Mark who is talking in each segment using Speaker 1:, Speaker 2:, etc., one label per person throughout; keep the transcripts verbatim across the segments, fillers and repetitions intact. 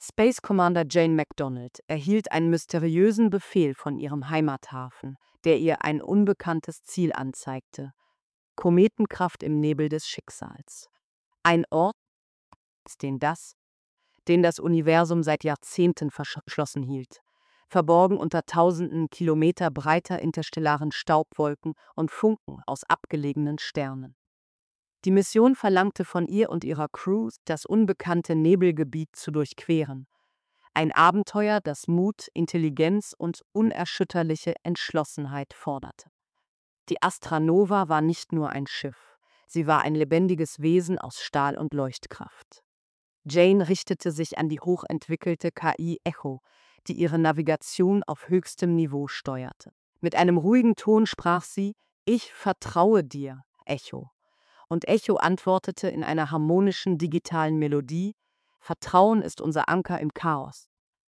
Speaker 1: Space Commander Jane McDonald erhielt einen mysteriösen Befehl von ihrem Heimathafen, der ihr ein unbekanntes Ziel anzeigte: Kometenkraft im Nebel des Schicksals. Ein Ort, den das, den das Universum seit Jahrzehnten verschlossen hielt, verborgen unter tausenden Kilometer breiter interstellaren Staubwolken und Funken aus abgelegenen Sternen. Die Mission verlangte von ihr und ihrer Crew, das unbekannte Nebelgebiet zu durchqueren. Ein Abenteuer, das Mut, Intelligenz und unerschütterliche Entschlossenheit forderte. Die Astra Nova war nicht nur ein Schiff, sie war ein lebendiges Wesen aus Stahl und Leuchtkraft. Jane richtete sich an die hochentwickelte K I Echo, die ihre Navigation auf höchstem Niveau steuerte. Mit einem ruhigen Ton sprach sie: „Ich vertraue dir, Echo." Und Echo antwortete in einer harmonischen digitalen Melodie: „Vertrauen ist unser Anker im Chaos."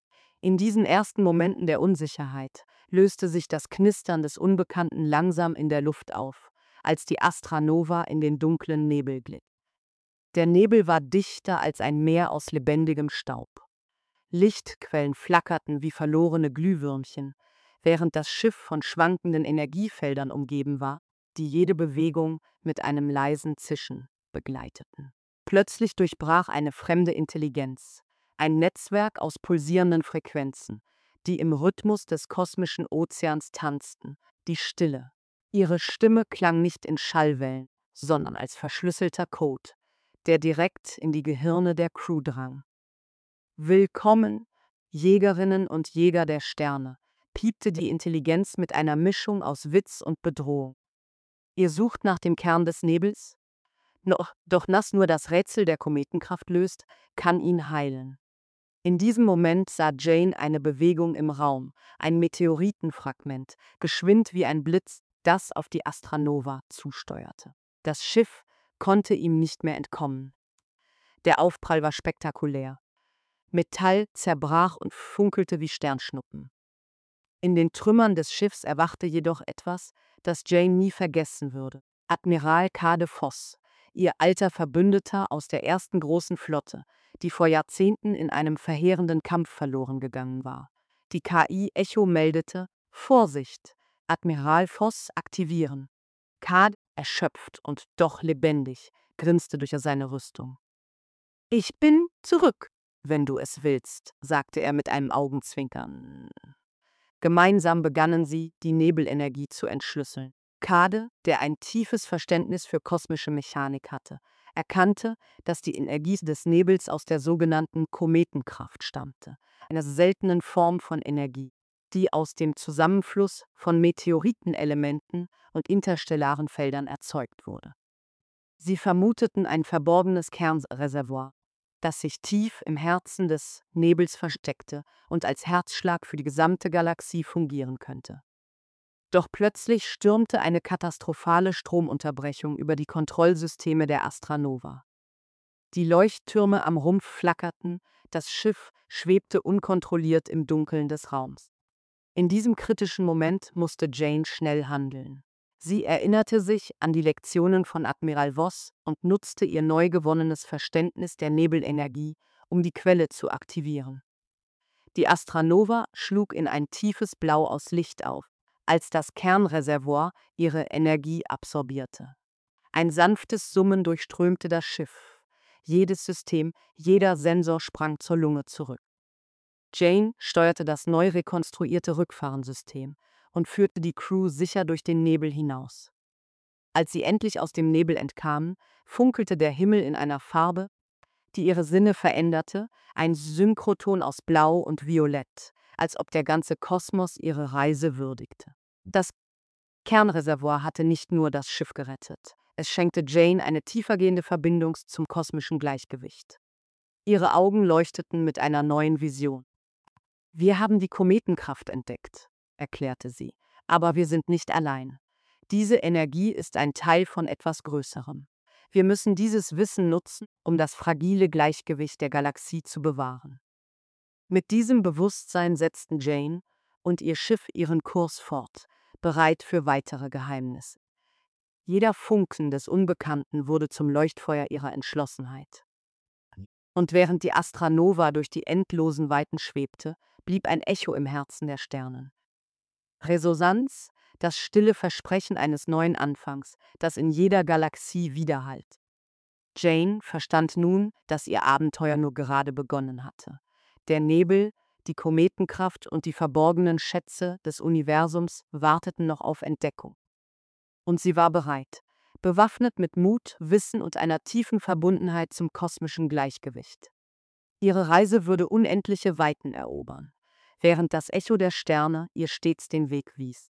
Speaker 1: In diesen ersten Momenten der Unsicherheit löste sich das Knistern des Unbekannten langsam in der Luft auf, als die Astra Nova in den dunklen Nebel glitt. Der Nebel war dichter als ein Meer aus lebendigem Staub. Lichtquellen flackerten wie verlorene Glühwürmchen, während das Schiff von schwankenden Energiefeldern umgeben war, die jede Bewegung mit einem leisen Zischen begleiteten. Plötzlich durchbrach eine fremde Intelligenz, ein Netzwerk aus pulsierenden Frequenzen, die im Rhythmus des kosmischen Ozeans tanzten, die Stille. Ihre Stimme klang nicht in Schallwellen, sondern als verschlüsselter Code, der direkt in die Gehirne der Crew drang. „Willkommen, Jägerinnen und Jäger der Sterne", piepte die Intelligenz mit einer Mischung aus Witz und Bedrohung. „Ihr sucht nach dem Kern des Nebels? Noch, doch das nur das Rätsel der Kometenkraft löst, kann ihn heilen." In diesem Moment sah Jane eine Bewegung im Raum, ein Meteoritenfragment, geschwind wie ein Blitz, das auf die Astra Nova zusteuerte. Das Schiff konnte ihm nicht mehr entkommen. Der Aufprall war spektakulär. Metall zerbrach und funkelte wie Sternschnuppen. In den Trümmern des Schiffs erwachte jedoch etwas, das Jane nie vergessen würde: Admiral Kade Voss, ihr alter Verbündeter aus der ersten großen Flotte, die vor Jahrzehnten in einem verheerenden Kampf verloren gegangen war. Die K I Echo meldete: „Vorsicht, Admiral Voss aktivieren." Kade, erschöpft und doch lebendig, grinste durch seine Rüstung. „Ich bin zurück, wenn du es willst", sagte er mit einem Augenzwinkern. Gemeinsam begannen sie, die Nebelenergie zu entschlüsseln. Kade, der ein tiefes Verständnis für kosmische Mechanik hatte, erkannte, dass die Energie des Nebels aus der sogenannten Kometenkraft stammte, einer seltenen Form von Energie, die aus dem Zusammenfluss von Meteoritenelementen und interstellaren Feldern erzeugt wurde. Sie vermuteten ein verborgenes Kernreservoir, das sich tief im Herzen des Nebels versteckte und als Herzschlag für die gesamte Galaxie fungieren könnte. Doch plötzlich stürmte eine katastrophale Stromunterbrechung über die Kontrollsysteme der Astra Nova. Die Leuchttürme am Rumpf flackerten, das Schiff schwebte unkontrolliert im Dunkeln des Raums. In diesem kritischen Moment musste Jane schnell handeln. Sie erinnerte sich an die Lektionen von Admiral Voss und nutzte ihr neu gewonnenes Verständnis der Nebelenergie, um die Quelle zu aktivieren. Die Astra Nova schlug in ein tiefes Blau aus Licht auf, als das Kernreservoir ihre Energie absorbierte. Ein sanftes Summen durchströmte das Schiff. Jedes System, jeder Sensor sprang zur Lunge zurück. Jane steuerte das neu rekonstruierte Rückfahrensystem und führte die Crew sicher durch den Nebel hinaus. Als sie endlich aus dem Nebel entkamen, funkelte der Himmel in einer Farbe, die ihre Sinne veränderte, ein Synchroton aus Blau und Violett, als ob der ganze Kosmos ihre Reise würdigte. Das Kernreservoir hatte nicht nur das Schiff gerettet, es schenkte Jane eine tiefergehende Verbindung zum kosmischen Gleichgewicht. Ihre Augen leuchteten mit einer neuen Vision. „Wir haben die Kometenkraft entdeckt", erklärte sie, „aber wir sind nicht allein. Diese Energie ist ein Teil von etwas Größerem. Wir müssen dieses Wissen nutzen, um das fragile Gleichgewicht der Galaxie zu bewahren." Mit diesem Bewusstsein setzten Jane und ihr Schiff ihren Kurs fort, bereit für weitere Geheimnisse. Jeder Funken des Unbekannten wurde zum Leuchtfeuer ihrer Entschlossenheit. Und während die Astra Nova durch die endlosen Weiten schwebte, blieb ein Echo im Herzen der Sterne. Resonanz, das stille Versprechen eines neuen Anfangs, das in jeder Galaxie widerhallt. Jane verstand nun, dass ihr Abenteuer nur gerade begonnen hatte. Der Nebel, die Kometenkraft und die verborgenen Schätze des Universums warteten noch auf Entdeckung. Und sie war bereit, bewaffnet mit Mut, Wissen und einer tiefen Verbundenheit zum kosmischen Gleichgewicht. Ihre Reise würde unendliche Weiten erobern, während das Echo der Sterne ihr stets den Weg wies.